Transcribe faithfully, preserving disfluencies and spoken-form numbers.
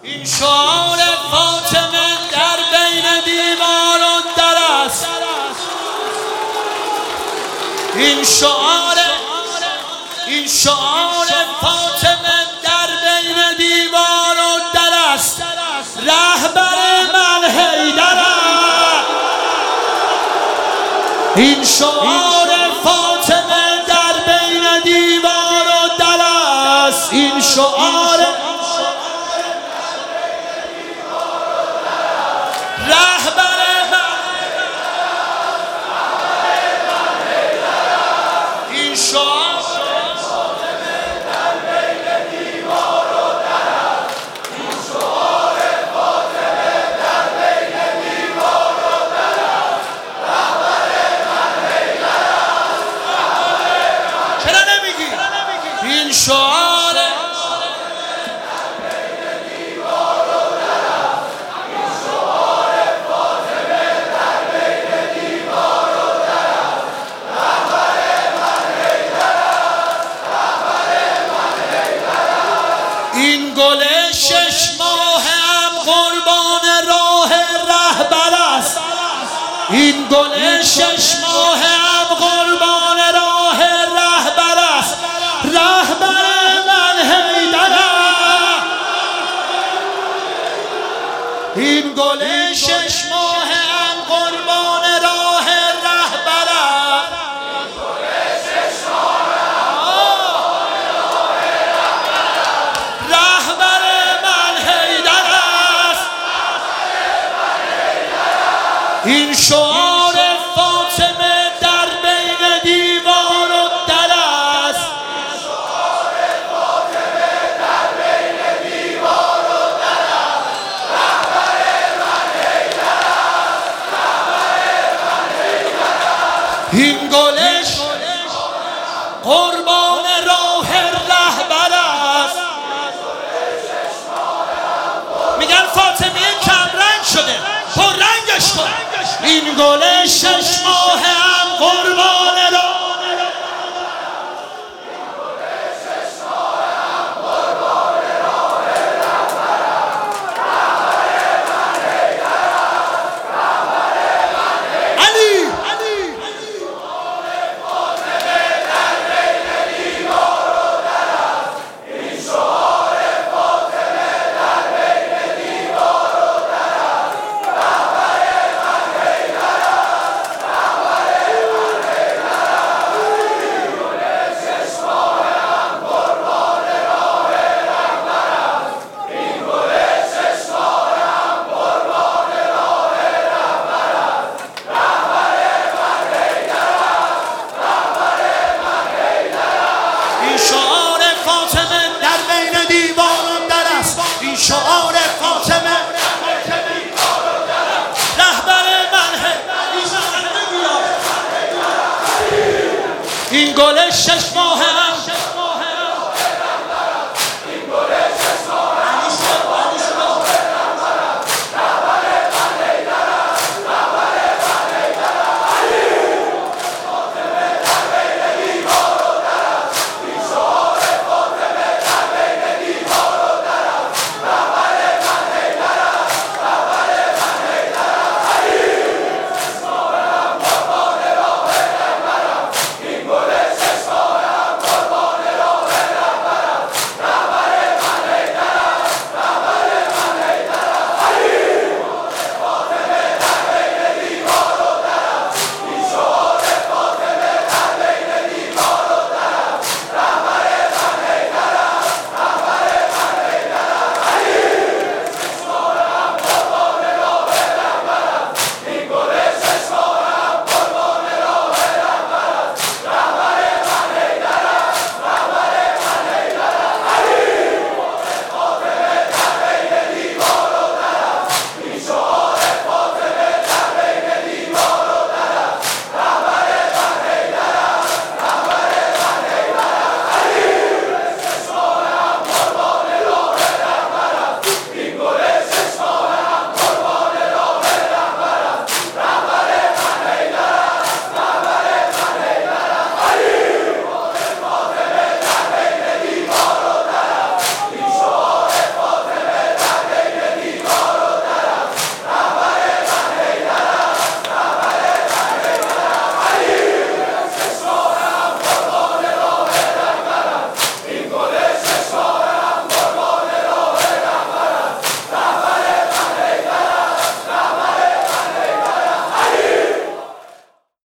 این شعار فاطمه در بین دیوار و در است. این شعار این شعار فاطمه در بین دیوار و در است. رهبر من حیدر. این شعار فاطمه در بین دیوار و در است. این شعار رهبر این شعار فاطمه در بین دیوار و در است. این شعار فاطمه در بین دیوار و در است. رهبر من حیدر است. چرا نمیگی؟ این شعار این گل شش ماه هم قربان راه رهبر است. این گل شش ماه هم قربان راه رهبر است. رهبر من حیدر است. این گل شش ماه هم قربان راه رهبر است. این شعار فاطمه در بین دیوار و در است. این شعار فاطمه در بین دیوار و در است. رهبر من حیدر است. رهبر من حیدر است. این گلش قربان راه رهبر است. میگن فاطمه کمرنگ شده، پررنگش کن. این گل شش ماه هم قربان را علی شعار